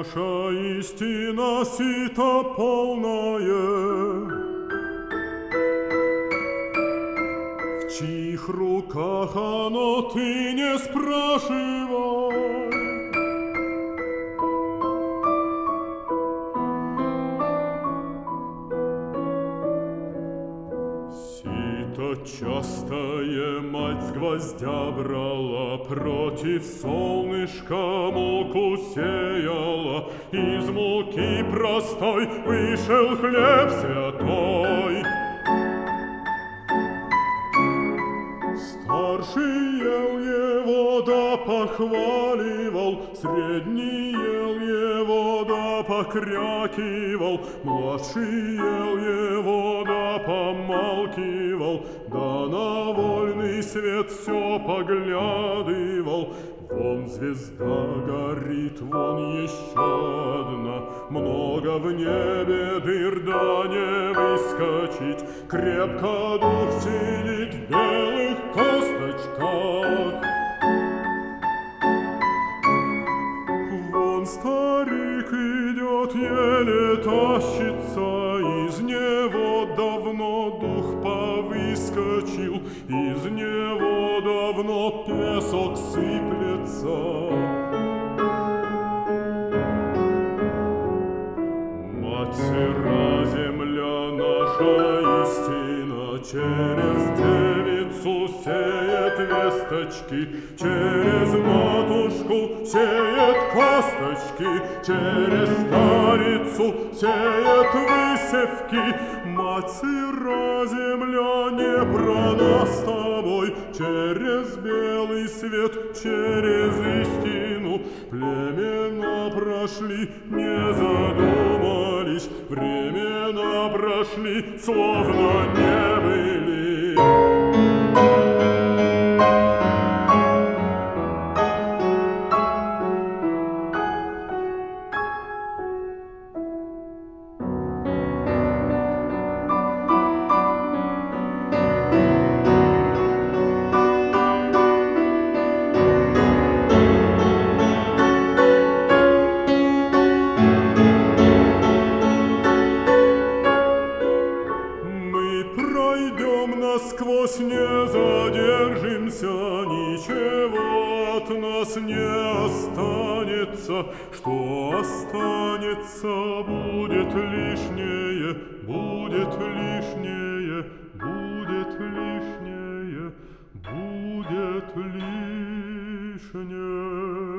Наша истина сито полное, в чьих руках оно, ты не спрашивай. Сито частое мать с гвоздя брала, против солнышка муку сеяла, из муки простой вышел хлеб святой. Старший ел его да похваливал, средний ел его да покрякивал, младший ел его да помалкивал, да на вольный свет все поглядывал. Вон звезда горит, вон еще одна, много в небе дыр, да не выскочить, крепко дух сидит в белых косточках. Вон старик идет, еле тащится, из него давно дух повыскочил, из него давно песок сыплется. Мать сыра земля наша истина, через девицу сеет весточки, через матушку сеет косточки, через старицу сеет высевки. Мать сыра земля не про нас с тобой, через белый свет, через истину племена прошли, не задумались, времена прошли, словно не были. Пройдем насквозь, не задержимся, ничего от нас не останется. Что останется, будет лишнее, будет лишнее, будет лишнее, будет лишнее.